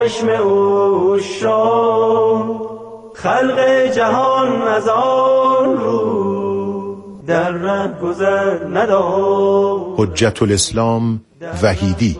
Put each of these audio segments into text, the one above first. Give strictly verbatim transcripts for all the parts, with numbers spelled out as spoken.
چشم او شاه خلق جهان از آن رو در ره گذر ندارد. حجت الاسلام وحیدی.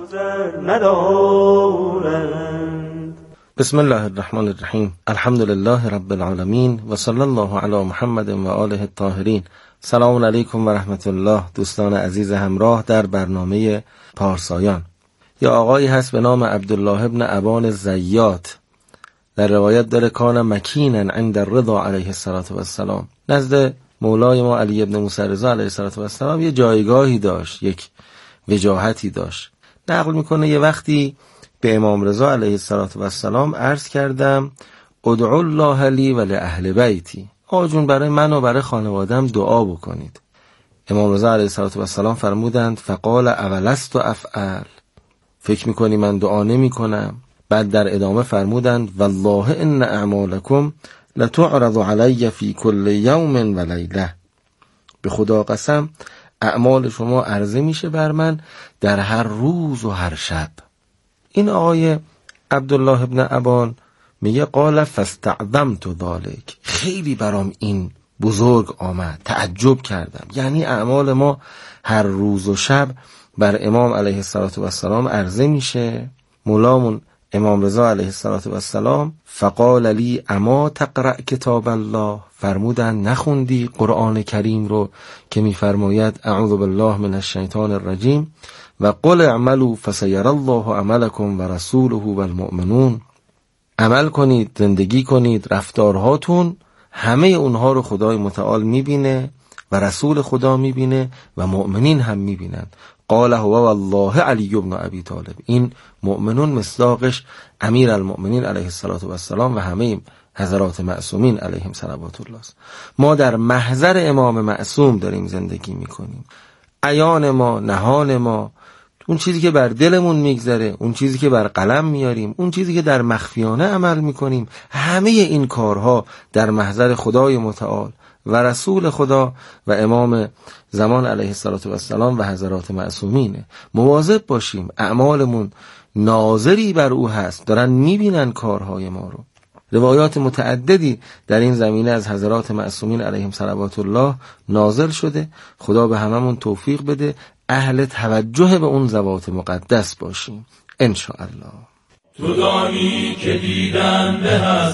بسم الله الرحمن الرحیم. الحمد لله رب العالمین و صلی الله علی محمد و آله الطاهرین. سلام علیکم و رحمت الله. دوستان عزیز همراه در برنامه پارسایان. یا آقایی هست به نام عبدالله ابن ابان الزیات، در روایت داره کان مکینا عند الرضا علیه السلام، نزد مولای ما علی ابن موسی رضا علیه السلام یه جایگاهی داشت، یک وجاهتی داشت. نقل میکنه یه وقتی به امام رضا علیه السلام عرض کردم ادعو الله لی و لأهل بیتی، آقا جون برای من و برای خانوادم دعا بکنید. امام رضا علیه السلام فرمودند فقال اولست افعل، فکر میکنی من دعا نمی کنم؟ بعد در ادامه فرمودند والله ان اعمالکم لتعرض علی فی کل یوم و لیله، به خدا قسم اعمال شما عرضه میشه بر من در هر روز و هر شب. این آقای عبدالله ابن ابان میگه قال فاستعظمت ذلک، خیلی برام این بزرگ آمد، تعجب کردم. یعنی اعمال ما هر روز و شب بر امام علیه السلام عرضه میشه. مولامون امام رضا علیه السلام فقال لی اما تقرأ کتاب الله، فرمودن نخوندی قرآن کریم رو که میفرماید اعوذ بالله من الشیطان الرجیم و قل اعملوا فسیر الله عملکم و رسوله و المؤمنون، عمل کنید، زندگی کنید، رفتارهاتون همه اونها رو خدای متعال میبینه و رسول خدا میبینه و مؤمنین هم میبینن. قال هو والله علی ابن ابی طالب، این مؤمنون مصداقش امیر المؤمنین علیه السلام و همه حضرات معصومین علیهم صلوات الله است. ما در محضر امام معصوم داریم زندگی میکنیم. عیان ما، نهان ما، اون چیزی که بر دلمون میگذره، اون چیزی که بر قلم میاریم، اون چیزی که در مخفیانه عمل میکنیم، همه این کارها در محضر خدای متعال و رسول خدا و امام زمان علیه السلام و حضرات معصومینه. مواظب باشیم، اعمالمون ناظری بر او هست، دارن میبینن کارهای ما رو. روایات متعددی در این زمینه از حضرات معصومین علیهم صلوات الله نازل شده. خدا به هممون توفیق بده اهل توجه به اون ذوات مقدس باشیم ان شاء الله. تو دانی که دیدن به از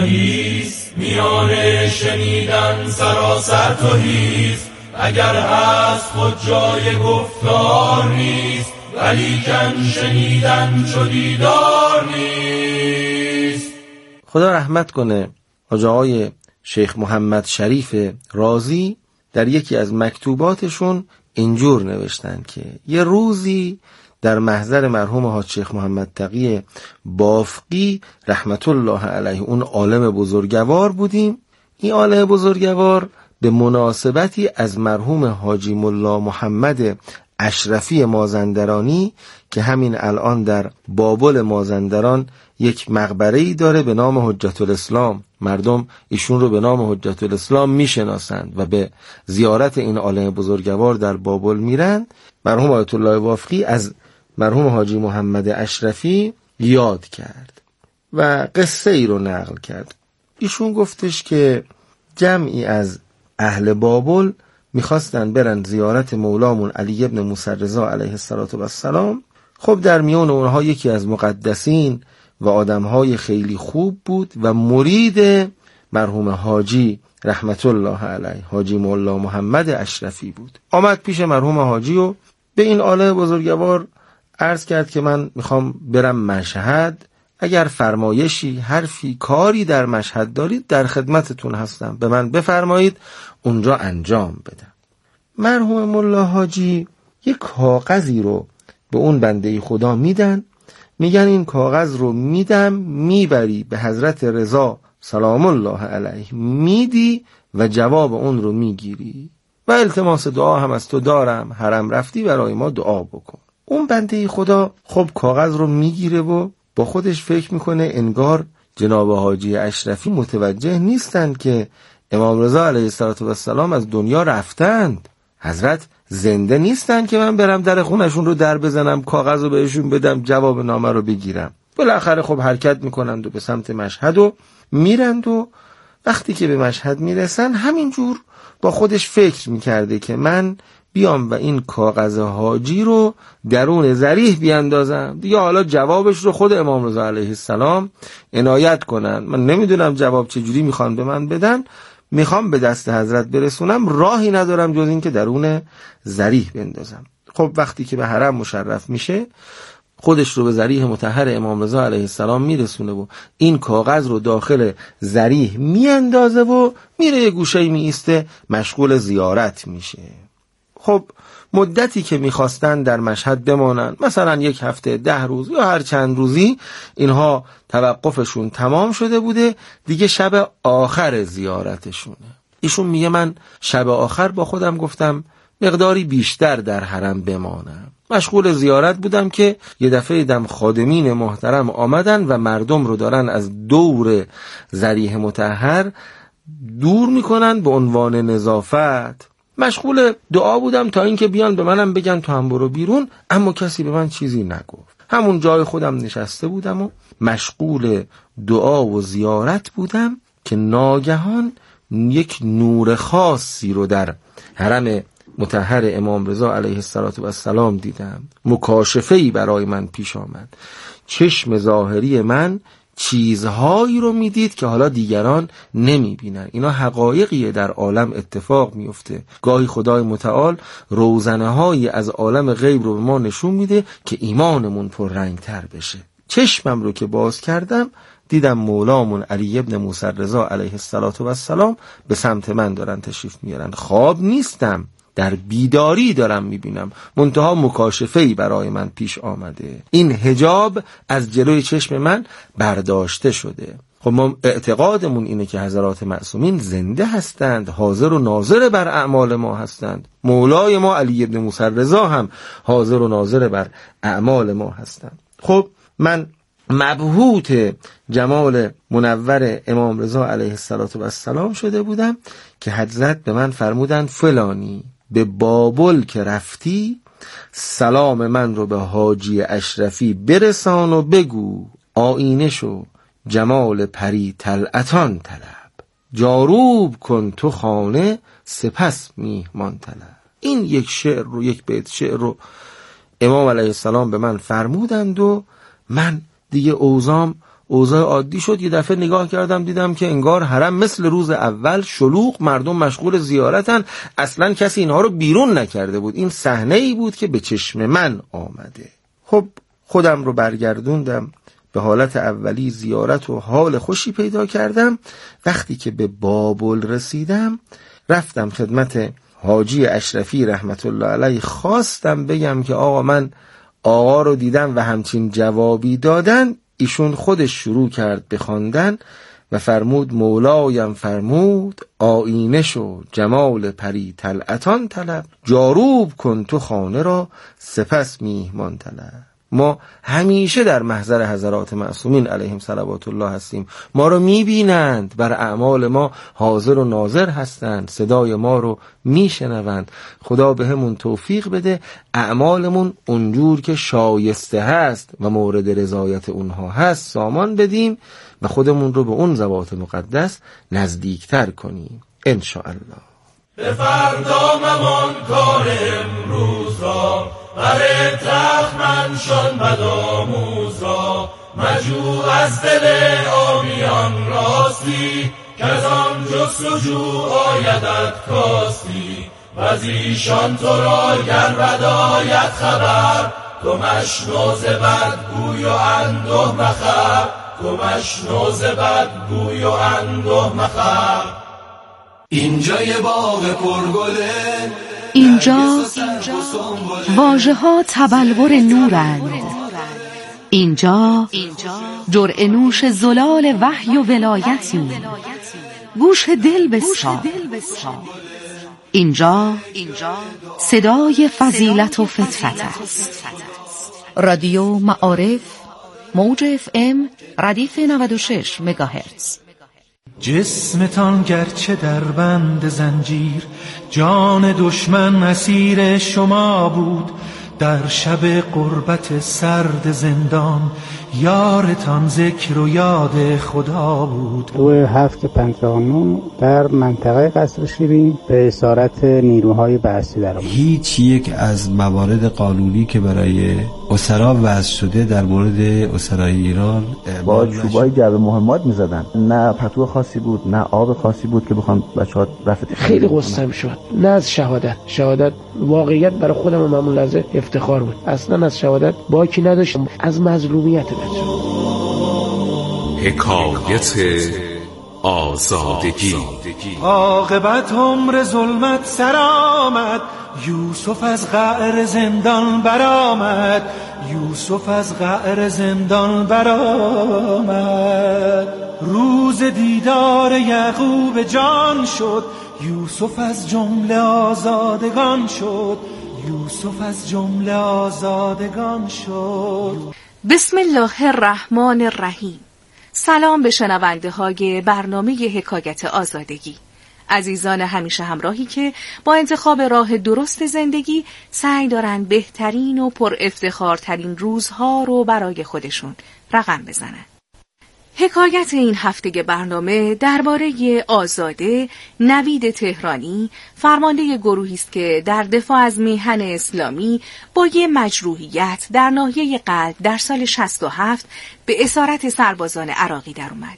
آگهیست، میان شنیدن سراسر توهیست. اگر هست خود جای گفتار نیست، ولیکن شنیدن چو دیدار نیست. خدا رحمت کنه حاج آقای شیخ محمد شریف رازی در یکی از مکتوباتشون اینجور نوشتن که یه روزی در محضر مرحوم حاج شیخ محمد تقی بافقی رحمت الله علیه، اون عالم بزرگوار بودیم. این عالم بزرگوار به مناسبتی از مرحوم حاجی ملا محمد اشرفی مازندرانی که همین الان در بابل مازندران یک مقبره‌ای داره به نام حجت الاسلام، مردم ایشون رو به نام حجت الاسلام میشناسند و به زیارت این عالم بزرگوار در بابل میرند. مرحوم آیت الله بافقی از مرحوم حاجی محمد اشرفی یاد کرد و قصه ای رو نقل کرد. ایشون گفتش که جمعی از اهل بابل میخواستن برن زیارت مولامون علی ابن موسی رضا علیه السلام. خب در میان اونها یکی از مقدسین و آدمهای خیلی خوب بود و مرید مرحوم حاجی رحمت الله علیه، حاجی مولا محمد اشرفی بود. آمد پیش مرحوم حاجی و به این عالم بزرگوار عرض کرد که من میخوام برم مشهد، اگر فرمایشی، حرفی، کاری در مشهد دارید در خدمتتون هستم، به من بفرمایید اونجا انجام بدم. مرحوم مولا حاجی یک کاغذی رو به اون بنده خدا میدن، میگن این کاغذ رو میدم میبری به حضرت رضا سلام الله علیه میدی و جواب اون رو میگیری و التماس دعا هم از تو دارم، حرم رفتی برای ما دعا بکن. اون بنده خدا خب کاغذ رو میگیره و با خودش فکر میکنه انگار جناب حاجی اشرفی متوجه نیستند که امام رضا علیه السلام از دنیا رفتند، حضرت زنده نیستن که من برم در خونشون رو در بزنم، کاغذ رو بهشون بدم، جواب نامه رو بگیرم. بالاخره خب حرکت میکنند و به سمت مشهد و میرند و وقتی که به مشهد میرسن همینجور با خودش فکر میکرده که من بیام و این کاغذ حاجی رو درون ذریح بیاندازم دیگه. حالا جوابش رو خود امام رضا علیه السلام عنایت کنن. من نمیدونم جواب چجوری میخوان به من بدن، میخوام به دست حضرت برسونم، راهی ندارم جز این که درون ذریح بندازم. خب وقتی که به حرم مشرف میشه خودش رو به ذریح مطهر امام رضا علیه السلام میرسونه و این کاغذ رو داخل ذریح میاندازه و میره یه گوشه میایسته مشغول زیارت میشه. خب مدتی که میخواستن در مشهد بمانن، مثلا یک هفته، ده روز یا هر چند روزی، اینها توقفشون تمام شده بوده دیگه، شب آخر زیارتشونه. ایشون میگه من شب آخر با خودم گفتم مقداری بیشتر در حرم بمانم. مشغول زیارت بودم که یه دفعه دیدم خادمین محترم آمدن و مردم رو دارن از دور ذریح مطهر دور میکنن به عنوان نظافت. مشغول دعا بودم تا اینکه بیان به منم بگن تو هم برو بیرون، اما کسی به من چیزی نگفت. همون جای خودم نشسته بودم و مشغول دعا و زیارت بودم که ناگهان یک نور خاصی رو در حرم مطهر امام رضا علیه السلام دیدم. مکاشفه‌ای برای من پیش آمد. چشم ظاهری من چیزهایی رو میدید که حالا دیگران نمیبینن. اینا حقایقیه در عالم اتفاق میفته. گاهی خدای متعال روزنه هایی از عالم غیب رو به ما نشون میده که ایمانمون پررنگ تر بشه. چشمم رو که باز کردم دیدم مولامون علی ابن موسی رضا علیه السلام به سمت من دارن تشریف میارن. خواب نیستم، در بیداری دارم میبینم، منتها مکاشفه‌ای برای من پیش آمده. این حجاب از جلوی چشم من برداشته شده. خب ما اعتقادمون اینه که حضرات معصومین زنده هستند، حاضر و ناظر بر اعمال ما هستند. مولای ما علی ابن موسی رضا هم حاضر و ناظر بر اعمال ما هستند. خب من مبهوت جمال منور امام رضا علیه السلام شده بودم که حضرت به من فرمودند فلانی به بابل که رفتی سلام من رو به حاجی اشرفی برسان و بگو آینه شو جمال پری طلعتان طلب، جاروب کن تو خانه سپس میهمان طلب. این یک شعر رو، یک بیت شعر رو امام علیه السلام به من فرمودند و من دیگه اوزام اوضاع عادی شد. یه دفعه نگاه کردم دیدم که انگار حرم مثل روز اول شلوغ، مردم مشغول زیارتن، اصلا کسی اینها رو بیرون نکرده بود. این صحنه ای بود که به چشم من آمده. خب خودم رو برگردوندم به حالت اولی زیارت و حال خوشی پیدا کردم. وقتی که به بابل رسیدم رفتم خدمت حاجی اشرفی رحمت الله علیه، خواستم بگم که آقا من آقا رو دیدم و همچین جوابی دادن. ایشون خودش شروع کرد به خواندن و فرمود مولایم فرمود آینه شو جمال پری طلعتان طلب، جاروب کن تو خانه را سپس میهمان طلب. ما همیشه در محضر حضرات معصومین علیهم صلوات الله هستیم. ما رو میبینند، بر اعمال ما حاضر و ناظر هستند، صدای ما رو میشنوند. خدا به همون توفیق بده اعمالمون اونجور که شایسته هست و مورد رضایت اونها هست سامان بدیم و خودمون رو به اون ذوات مقدس نزدیکتر کنیم انشاءالله. به فردا ممان کار امروز را، بر تخت منشان بدآموز را، مجو از دل آمیان راستی، که از آن جستجو آیدت کاستی. و از ایشان تو را گر بد آید خبر، تو مشنو ز بد گوی و انده مخر، تو مشنو ز بد گوی و انده مخر. اینجا یه باغ پرگله، اینجا واژه ها تبلور نورند، اینجا جرعه نوش زلال وحی و ولایتی، گوش دل بسپار. اینجا صدای فضیلت و فطرت است. رادیو معارف، موج اف ام ردیف نود و شش مگاهرتز. جسمتان گرچه در بند زنجیر، جان دشمن اسیر شما بود. در شب غربت سرد زندان یارتان ذکر و یاد خدا بود. تو هفت پنتاگون در منطقه قصر شیرین به اسارت نیروهای بعثی در آمد. هیچ یک از موارد قانونی که برای اسرا وضع شده در مورد اسرای ایران با چوبای جعبه مهمات می‌زدن. نه پتو خاصی بود، نه آب خاصی بود که بخوام بچه‌ها رفت. خیلی غصه‌ام شد. نه از شهادت. شهادت واقعیت برای خودم و همون لحظه افتخار بود. اصلا از شهادت باکی نداشتم، از مظلومیت بچه‌ها. حکایت آزادگی. عاقبت عمر ظلمت سر آمد، یوسف از قعر زندان برآمد، یوسف از قعر زندان برآمد. روز دیدار یعقوب جان شد، یوسف از جمله آزادگان شد، یوسف از جمله آزادگان شد. بسم الله الرحمن الرحیم. سلام به شنونده های برنامه حکایت آزادگی. عزیزان همیشه همراهی که با انتخاب راه درست زندگی سعی دارن بهترین و پر افتخارترین روزها رو برای خودشون رقم بزنن. حکایت این هفته برنامه درباره آزاده نوید تهرانی، فرمانده گروهی است که در دفاع از میهن اسلامی با یه مجروحیت در ناحیه قلب در سال شصت و هفت به اسارت سربازان عراقی در اومد.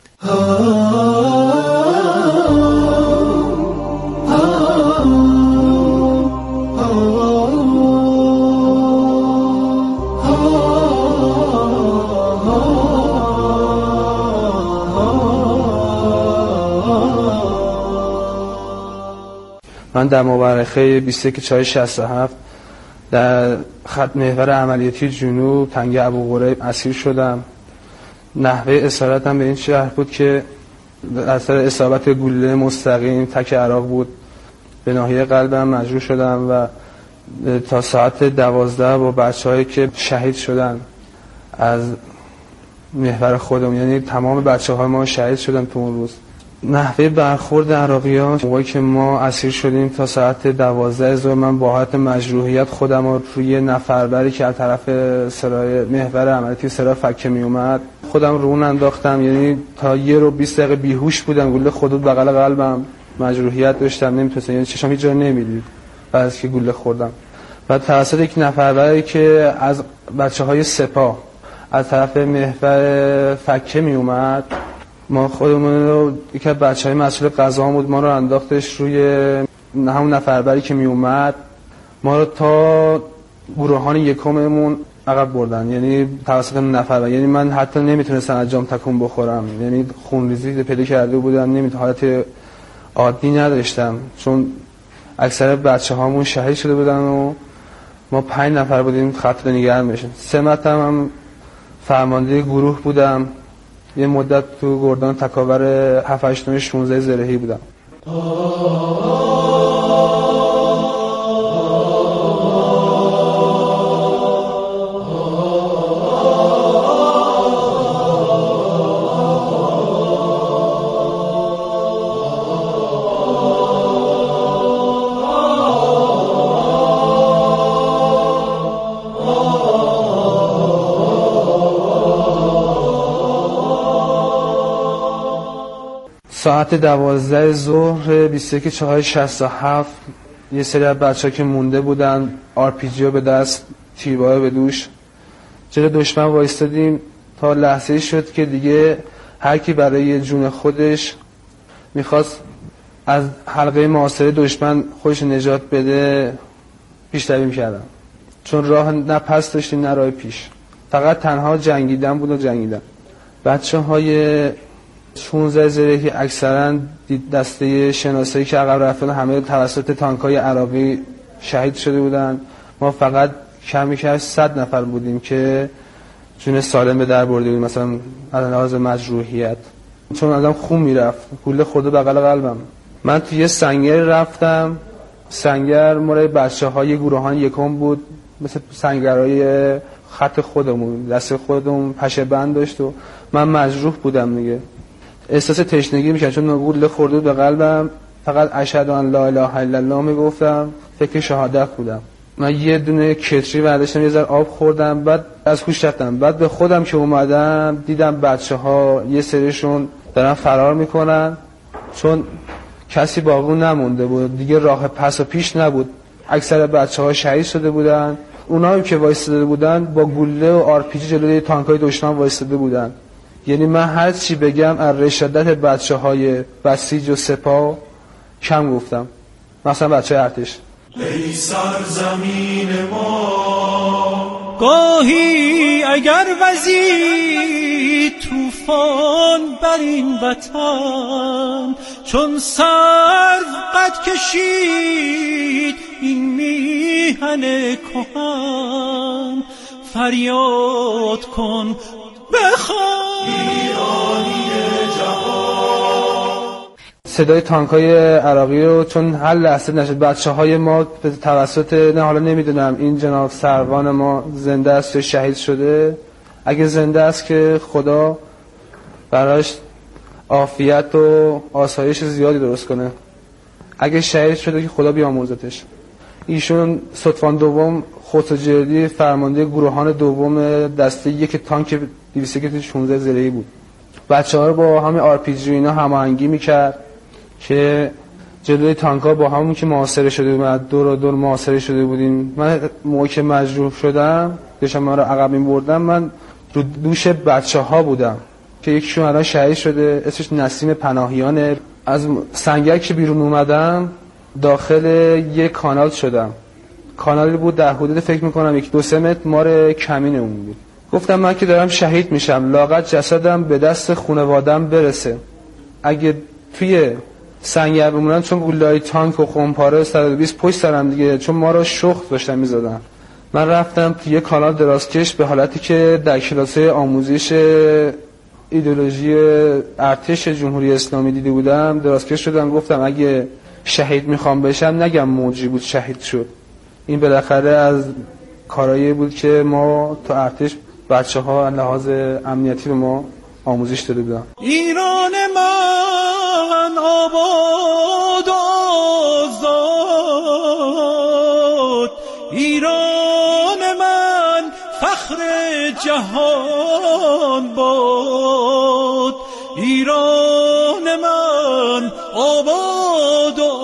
من در مورخه بیست و یک چهار شصت و هفت در خط محور عملیاتی جنوب تنگه ابوقریب اسیر شدم. نحوه اسارتم به این شهر بود که اثر اصابت گلوله مستقیم تک عراق بود. به ناحیه قلبم مجروح شدم و تا ساعت دوازده با بچه‌هایی که شهید شدن از محور خودم، یعنی تمام بچه‌های ما شهید شدن تو اون روز. نحوه برخورد عراقیان موقعی که ما اسیر شدیم تا ساعت دوازده ظهر، من با حالت مجروحیت خودم رو روی نفربری که از طرف سرای محور عملیاتی سرای فکه می اومد خودم رو اون انداختم، یعنی تا یه رو بیست دقیقه بیهوش بودم. گلوله خودت بغل قلبم، مجروحیت داشتم، نمیتونستم، یعنی چشام هیچ جا نمیدید بعد از که گلوله خوردم. بعد توسط یک نفربری که از بچه‌های سپاه از طرف محور فکه می اومد، ما خودمون رو یک از بچه‌های مسئول قضا بود، ما رو انداختش روی همون نفربری که می اومد، ما رو تا گروهان یکممون عقب بردن، یعنی توسط نفربر. یعنی من حتی نمیتونستم از جام تکون بخورم، یعنی خونریزی پیدا کرده بودم، نمیتونم، حالت عادی نداشتم، چون اکثر بچه‌هامون شهید شده بودن و ما پنج نفر بودیم خط رو نگران بشیم. سمت هم, هم فرمانده گروه بودم، یه مدت تو گردان تکاور هفت هشت شانزده زرهی بودم. ساعت دوازده ظهر بیست و یک چهار شصت و هفت یه سری از بچه‌ها که مونده بودن آر پی جی به دست، تیربار به دوش، جلوی دشمن وایستادیم تا لحظه‌ای شد که دیگه هر کی برای جون خودش میخواست از حلقه محاصره دشمن خودش نجات بده پیش‌روی می‌کردن، چون راه نه پس داشتیم نه راه پیش، فقط تنها جنگیدن بود و جنگیدن. بچه‌های شانزده زرهی اکثرا دسته شناسایی که عقب رفتن همه توسط تانک‌های عراقی شهید شده بودن. ما فقط کمی که صد نفر بودیم که جون سالم به در برده بودیم، مثلا از لحاظ مجروحیت، چون آدم خون میرفت، گلوله خورده بغل قلبم. من توی یه سنگر رفتم، سنگر مال بچه‌های گروهان یکم بود، مثل سنگرهای خط خودمون، دست خودمون پشه بند داشت و من مجروح بودم دیگه. احساس تشنگی می‌کردم چون گلوله خورده به قلبم، فقط اشهد ان لا اله الا الله میگفتم، فکر شهادت بودم. من یه دونه کتری برداشتم، یه ذره آب خوردم، بعد از هوش رفتم. بعد به خودم که اومدم دیدم بچه‌ها یه سریشون دارن فرار میکنن، چون کسی باقی نمونده بود دیگه، راه پس و پیش نبود. اکثر بچه‌ها شهید شده بودن. اونایی که وایساده بودن با گوله و آر پی جی جلوی تانک‌های دشمن وایساده بودن. یعنی من هر چی بگم از رشادت بچه‌های بسیج و سپاه کم گفتم، مثلا بچه ارتش. ای سرزمین ما گاهی اگر وزی طوفان بر این وطن، چون سرو قد کشید این میهن کهن، فریاد کن بخوان ایرانی جهان. صدای تانکای عراقی رو چون هر لحظه نشد، بچه‌های ما به توسط نه حالا نمیدونم این جناب سروان ما زنده است یا شهید شده، اگه زنده است که خدا براش عافیت و آسایش زیادی درست کنه، اگه شهید شده که خدا بیامرزتش. ایشون ستوان دوم خودجردی فرمانده گروهان دوم دسته یک تانک دویست و شانزده زرهی بود. بچه‌ها رو با همین آر پی جی اینا هماهنگی میکرد که جلوی تانک‌ها با همون که محاصره شده بود، دور و دور محاصره شده بودیم. من موقع که مجروح شدم داشتم من رو عقب می‌بردم، من رو دوش بچه‌ها بودم که یکیشون الان شهید شده، اسمش نسیم پناهیانه. از سنگر که بیرون اومدم داخل یک کانال شدم. کانالی بود در حدود فکر می‌کنم یک دو سه متر مار کمین اون بود. گفتم من که دارم شهید میشم، لااقل جسدم به دست خانواده‌ام برسه. اگه توی سنگر بمونم، چون گوله‌های تانک و خمپاره صد و بیست پشت سرم دیگه، چون ما رو شخص داشتن می‌زدن. من رفتم توی کانال درازکش به حالتی که در کلاسه آموزش ایدئولوژی ارتش جمهوری اسلامی دیده بودم، درازکش شدم. گفتم اگه شهید میخوام بشم نگم موجی بود شهید شد. این بالاخره از کارایی بود که ما تو ارتش بچه‌ها لحاظ امنیتی به ما آموزش داده بودن. ایران من آباد و آزاد، ایران من فخر جهان باد، ایران من آباد و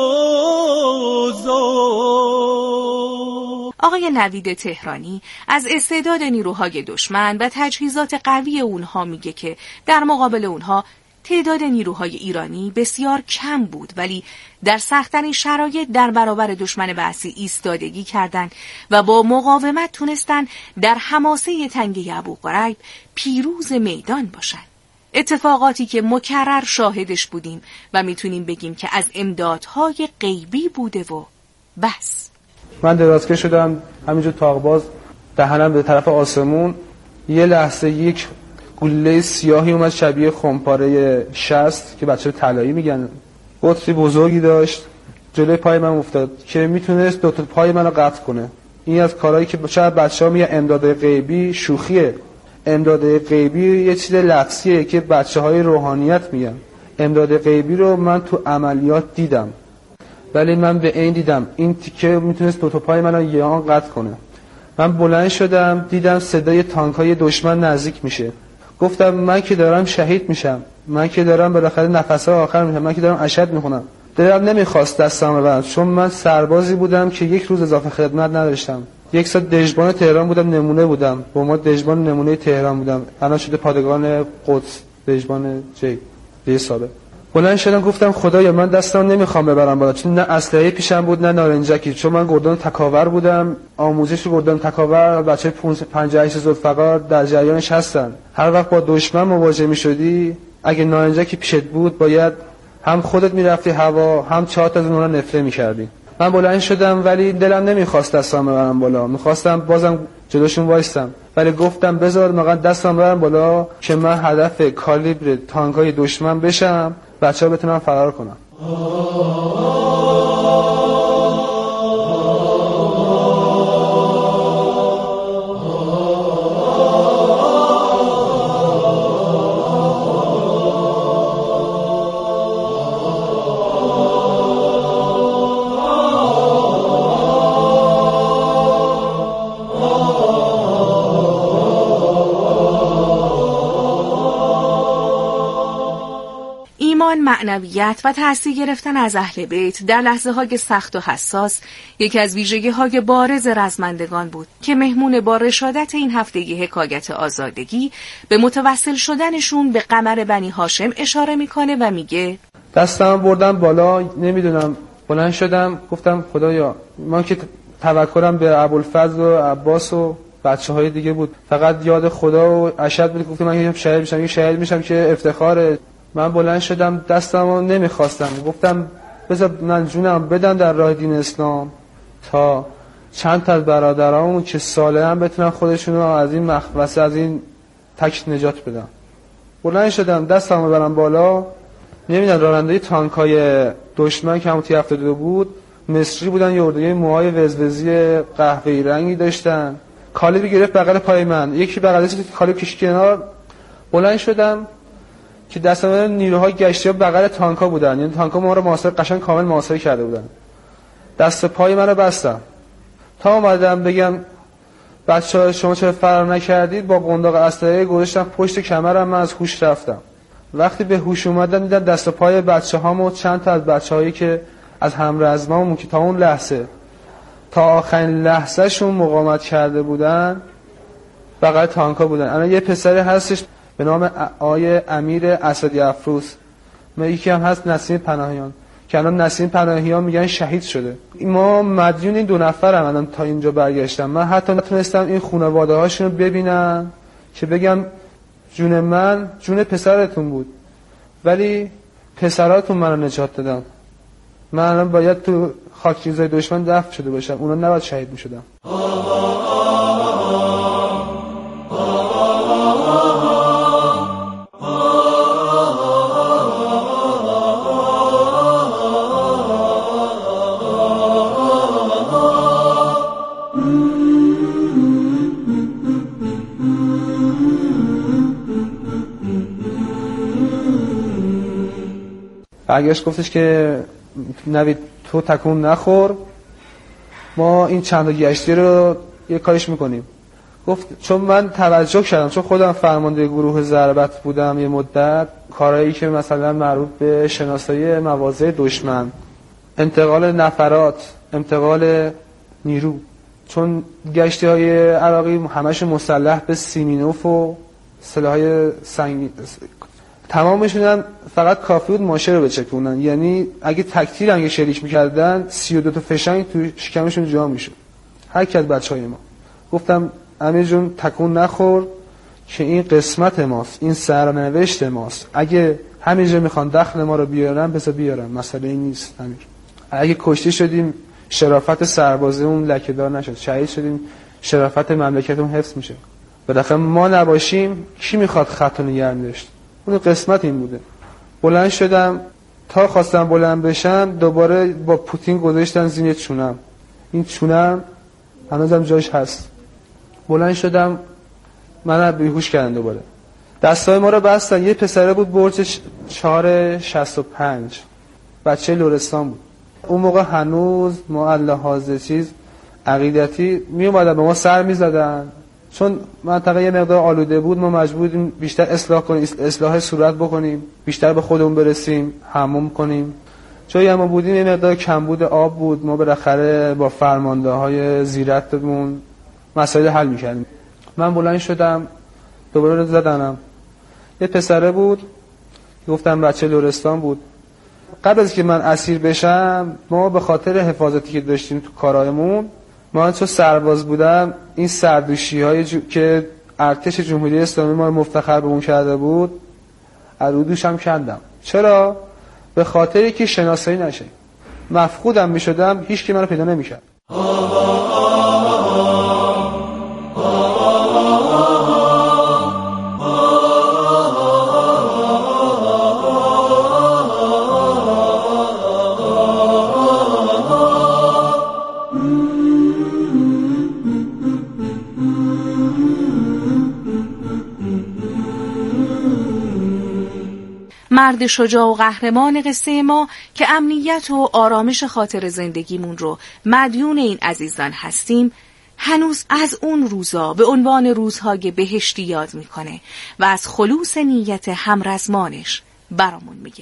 آزاد. آقای نوید تهرانی از استعداد نیروهای دشمن و تجهیزات قوی اونها میگه که در مقابل اونها تعداد نیروهای ایرانی بسیار کم بود، ولی در سخت‌ترین شرایط در برابر دشمن بعثی ایستادگی کردند و با مقاومت تونستن در حماسه تنگه ابوغریب پیروز میدان باشند. اتفاقاتی که مکرر شاهدش بودیم و میتونیم بگیم که از امدادهای غیبی بوده و بس. من درازکش شدم همینجور تاقباز، دهنم به طرف آسمون. یه لحظه یک گوله سیاهی اومد شبیه خمپاره شست که بچه طلایی میگن، قطری بزرگی داشت، جلوی پای من افتاد که میتونست دو تا پای منو قطع کنه. این از کارهایی که شاید بچه‌ها میگن امداد غیبی، شوخیه. امداد غیبی یه چیز لفظیه که بچه‌های روحانیت میگن. امداد غیبی رو من تو عملیات دیدم، ولی من به این دیدم این تیکه میتونست دو تا پای منو یه آن قطع کنه. من بلند شدم، دیدم صدای تانک‌های دشمن نزدیک میشه. گفتم من که دارم شهید میشم، من که دارم بالاخره نفس‌های آخر میشم، من که دارم اشهد میخونم. دلم نمیخواست دستم ببرم، چون من سربازی بودم که یک روز اضافه خدمت نداشتم. یک سال دژبان تهران بودم، نمونه بودم. با ما دژبان نمونه تهران بودم. الان شده پادگان قدس، دژبان جی یه ساله. بلند شدم گفتم خدایا من دستم نمیخوام ببرم بالا، چون نه اسلحه پیشم بود نه نارنجکی، چون من گردان تکاور بودم. آموزش گردان تکاور بچه پنجاه و هشت ذوالفقار در جریانش هستن. هر وقت با دشمن مواجه میشدی اگه نارنجکی پیشت بود باید هم خودت میرفتی هوا، هم چهار تا از اونها نفره میکردی. من بلند شدم ولی دلم نمیخواست دستم ببرم بالا، میخواستم بازم جلوشون وایستم، ولی گفتم بذار مقدر دستم ببرم بالا که من هدف کالیبر تانکای دشمن بشم، بچه‌ها بتونن فرار کنن. ایمان، معنویت و تأثیر گرفتن از اهل بیت در لحظه‌های سخت و حساس یکی از ویژگی‌های بارز رزمندگان بود که مهمون با رشادت این هفتگی حکایت آزادگی به متوسل شدنشون به قمر بنی هاشم اشاره میکنه و میگه دستم بردم بالا، نمیدونم، بلند شدم گفتم خدایا، من که توکلم به ابوالفضل و عباس و بچه‌های دیگه بود، فقط یاد خدا و اشهد بود. گفتم من شهید میشم، یه شهید میشم که افتخاره. من بلند شدم، دستمو نمیخواستم، گفتم بذار من جونم بدم در راه دین اسلام تا چند تا از برادرامون که صالحن بتونن خودشونو از این مخوصه، از این تک نجات بدن. بلند شدم، دستمو برم بالا. نمیدونم راننده تانکای دشمن که همون تی هفتاد و دو بود، مصری بودن، یه اردوی موهای وزوزی قهوه‌ای رنگی داشتن. کالیبی گرفت بغل پای من، یکی بغلش کالیب کشید کنار. بلند شدم که دستم نیروهای گشتی ها بغل تانکا بودن، یعنی تانکا ما رو محاصره، قشنگ کامل محاصره کرده بودن. دست پای من رو بستم تا اومدم بگم بچه‌ها شما چرا فرار نکردید، با قنداق اسلحه گذاشتم پشت کمرم، من از هوش رفتم. وقتی به هوش اومدم دیدم دست پای بچه‌هامو، چند تا از بچه‌هایی که از همرزمامون که تا اون لحظه تا آخرین لحظه شون مقاومت کرده بودن بغل تانکا بودن. الان یه پسری هستش به نام آقای امیر اسدی افروز، ما یکی هم هست نسیم پناهیان که الان نسیم پناهیان میگن شهید شده. ما مدیون این دو نفرم الان تا اینجا برگشتم. من حتی نتونستم این خانواده هاشون رو ببینم که بگم جون من جون پسرتون بود، ولی پسراتون منو نجات دادن. من الان باید تو خاکریزای دشمن دفن شده باشم، اونا نباید شهید میشدن. برگشت گفتش که نوید تو تکون نخور، ما این چند تا گشتی رو یه کارش میکنیم. گفت چون من توجه کردم، چون خودم فرمانده گروه ضربت بودم یه مدت، کارهایی که مثلا مربوط به شناسایی مواضع دشمن، انتقال نفرات، انتقال نیرو، چون گشتی های عراقی همش مسلح به سیمینوف و سلاحهای سنگین، تمامشون هم فقط کافی بود ماشه رو بچکونن، یعنی اگه تکتیر اگه شلیک میکردن سی و دو تا فشنگ تو شکمشون جا میشد. هر کی از بچهای ما. گفتم امیر جون تکون نخور که این قسمت ماست، این سرنوشت ماست، اگه همینجا میخوان دخل ما رو بیارن بذار بیارن، مسئله این نیست امیر. اگه کشته شدیم شرافت سربازمون لکه‌دار نشد، شهید شدیم شرافت مملکتمون حفظ میشه. بالاخره ما نباشیم کی میخواد خط نگران داشت؟ اون قسمت این بوده. بلند شدم، تا خواستم بلند بشم دوباره با پوتین گذاشتن زیر چونم. این چونم هنوزم جاش هست. بلند شدم، من بیهوش کردن دوباره. دستای ما رو بستن. یه پسره بود برج چهار شصت و پنج، بچه لرستان بود. اون موقع هنوز ما لحاظ چیز عقیدتی می اومدن به ما سر می زدن، چون منطقه یه مقدار آلوده بود. ما مجبور بودیم بیشتر اصلاح کنیم، اصلاح صورت بکنیم، بیشتر به خودمون برسیم، حموم کنیم. جایی ما بودیم یه مقدار کمبود آب بود، ما بالاخره با فرمانده های زیرتمون مسائل حل می‌کردیم. من بلند شدم دوباره رو زدنم. یه پسره بود، گفتم بچه لرستان بود. قبل از که من اسیر بشم، ما به خاطر حفاظتی که داشتیم تو کارایمون، من چون سرباز بودم، این سردوشی های جو... که ارتش جمهوری اسلامی ما رو مفتخر به اون کرده بود، ارودوش هم کندم. چرا؟ به خاطری که شناسایی نشه. مفقودم می شدم، هیچ کی منو پیدا نمی کرد. مرد شجاع و قهرمان قصه ما که امنیت و آرامش خاطر زندگیمون رو مدیون این عزیزان هستیم، هنوز از اون روزا به عنوان روزهای بهشتی یاد میکنه و از خلوص نیت همرزمانش برامون میگه.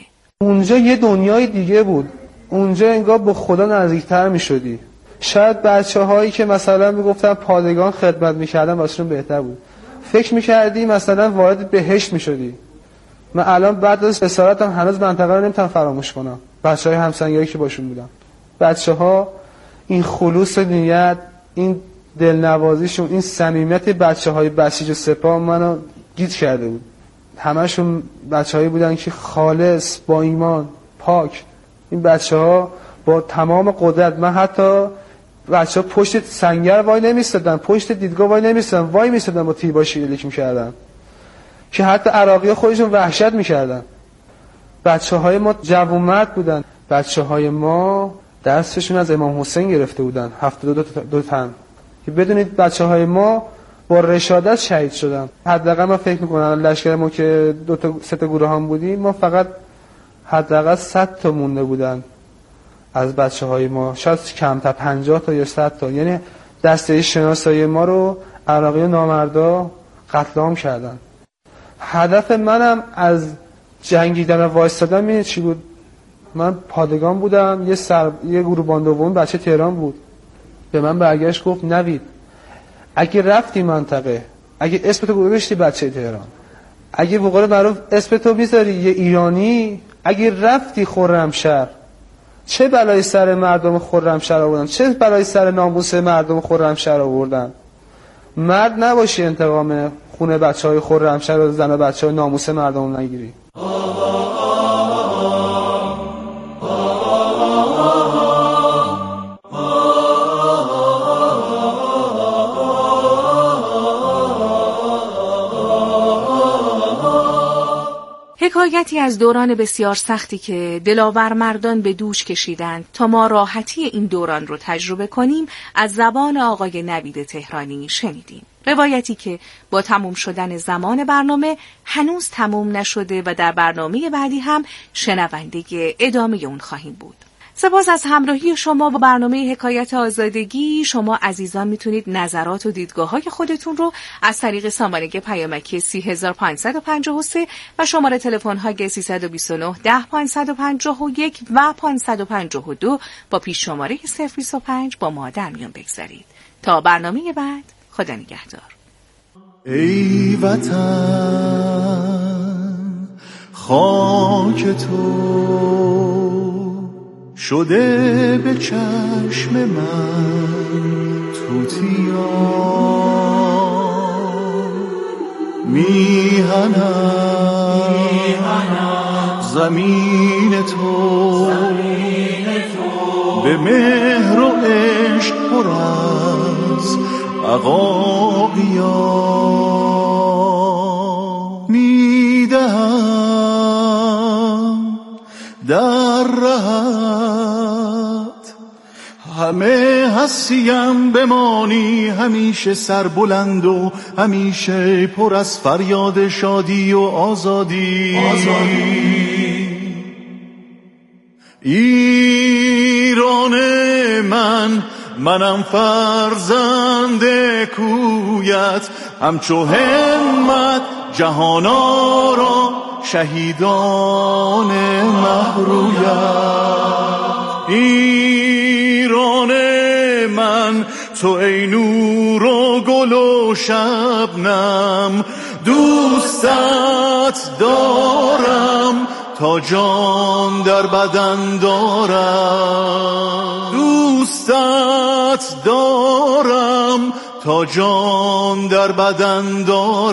اونجا یه دنیای دیگه بود. اونجا انگار با خدا نزدیکتر می شدی. شاید بچه هایی که مثلا میگفتن پادگان خدمت میکردن واسهشون بهتر بود. فکر میکردی مثلا وارد بهشت میشدی. من الان بعد از اسارتم هنوز منطقه رو نمیتونم فراموش کنم. بچه های همسنگایی که باشون بودم، بچه ها این خلوص نیت، این دلنوازیشون، این صمیمیت بچه های بسیج و سپاه منو گیج کرده بود. همشون بچه هایی بودن که خالص، با ایمان، پاک. این بچه ها با تمام قدرت، من حتی بچه ها پشت سنگر وای نمیستدن، پشت دیدگاه وای نمیستدن، وای میستدن با تیرباشی الیک میکردن که حتی عراقی خودشون وحشت میکردن. بچه های ما جوانمرد بودن. بچه های ما درسشون از امام حسین گرفته بودن، هفتاد و دو تن، که بدونید بچه های ما با رشادت شهید شدن. حداقل من فکر میکنم لشکر ما که دو تا سه تا گروه هم بودیم، ما فقط حداقل صد تا مونده بودن از بچه های ما، شاید کمتر، پنجاه تا یا صد تا. یعنی دسته شناسایی ما رو عراقی و نامردا قتل عام کردن. هدف منم از جنگیدن و وایستادن می‌دونید چی بود؟ من پادگان بودم، یه سر یه گروه باندوم بچه تهران بود، به من برگشت گفت نوید اگه رفتی منطقه، اگه اسم تو گذاشتی بچه تهران، اگه به قول معروف اسم تو میذاری یه ایرانی، اگه رفتی خرمشهر، چه بلای سر مردم خرمشهر آوردن، چه بلای سر ناموس مردم خرمشهر آوردن. مرد نباشی انتقام خونه بچهای خرمشهر و زن و بچهای ناموس مردم نگیری. حکایتی از دوران بسیار سختی که دلاور مردان به دوش کشیدند تا ما راحتی این دوران رو تجربه کنیم از زبان آقای نوید تهرانی شنیدیم. روایتی که با تموم شدن زمان برنامه هنوز تموم نشده و در برنامه بعدی هم شنونده ادامه اون خواهیم بود. سپاس از همراهی شما با برنامه حکایت آزادگی. شما عزیزان میتونید نظرات و دیدگاه‌های خودتون رو از طریق سامانه پیامکی سی هزار پانصد و پنجاه و سه و شماره تلفن‌های سیصد و بیست و نه ده پانصد و پنجاه و یک و پانصد و پنجاه و دو با پیش شماره صفر بیست و پنج با ما در میون بگذارید. تا برنامه بعد، خدا نگهدار. ای وطن خاک تو شده به چشم من توتیا، میهنم زمین تو به مهر و عشق پر از عقاقیا، میدهم در رهت همه هستیم بمانی، همیشه سربلند و همیشه پر از فریاد شادی و آزادی. آزادی ایران من، منم فرزند کویت، همچو همت جهانا را شهیدان مهرویت. ایران من تو ای نور و گل و شبنم، دوستت دارم تا جان در بدن دارم، دوستت دارم تا جان در بدن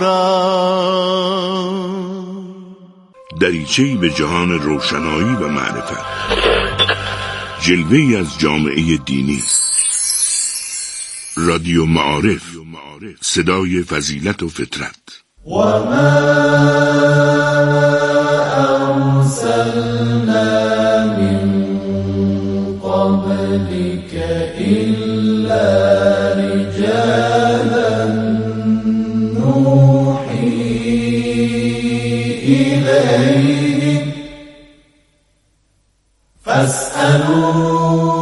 دارم. دریچه‌ای به جهان روشنایی و معرفت، جلوه‌ای از جامعه دینی. رادیو معارف، صدای فضیلت و فطرت. و ما ارسلنا من قبلك الا رجالا نوحی إليه فاسألوا